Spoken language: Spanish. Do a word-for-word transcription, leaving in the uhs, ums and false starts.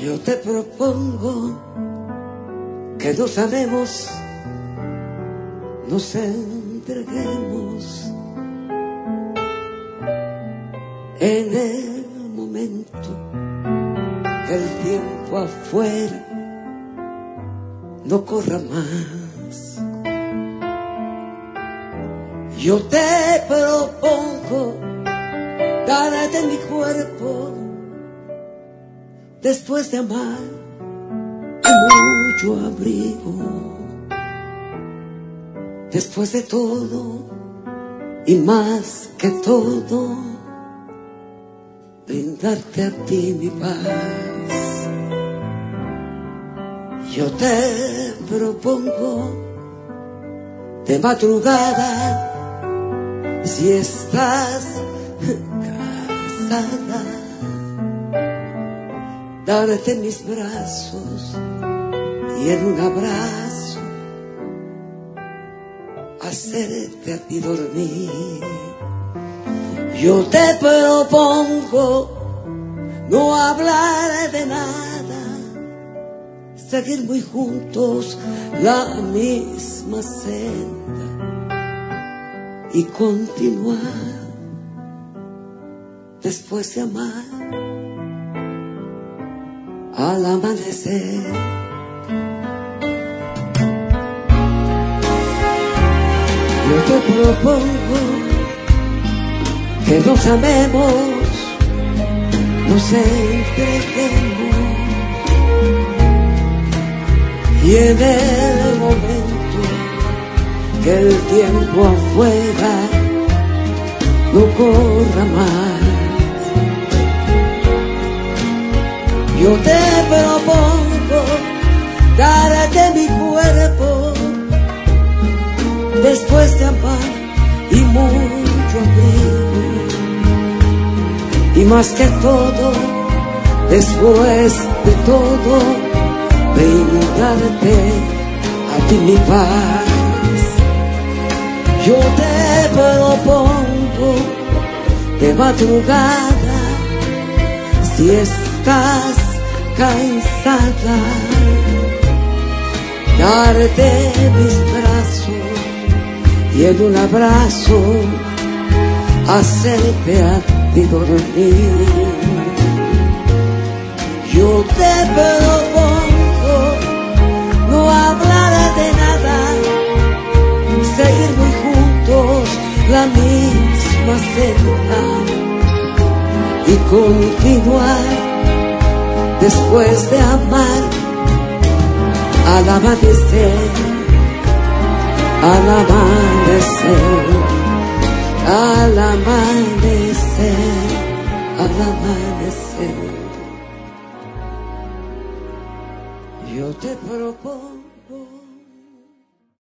Yo te propongo que nos amemos, nos entreguemos en el momento que el tiempo afuera no corra más. Yo te propongo darte mi cuerpo después de amar mucho abrigo, después de todo y más que todo, brindarte a ti mi paz. Yo te propongo de madrugada, si estás casada, darte mis brazos y en un abrazo hacerte a ti dormir. Yo te propongo no hablar de nada, seguir muy juntos la misma senda y continuar después de amar al amanecer. Yo te propongo que nos amemos, nos entreguemos y en el momento que el tiempo afuera no corra más. Yo te propongo darte mi cuerpo después de amar y mucho abrigo, y más que todo, después de todo, brindarte a ti mi paz. Yo te propongo de madrugada, si estás cansada, darte mis brazos y en un abrazo hacerte a ti dormir. Yo te propongo no hablar de nada, seguir muy juntos la misma senda y continuar después de amar al amanecer, al amanecer, al amanecer, al amanecer. Yo te propongo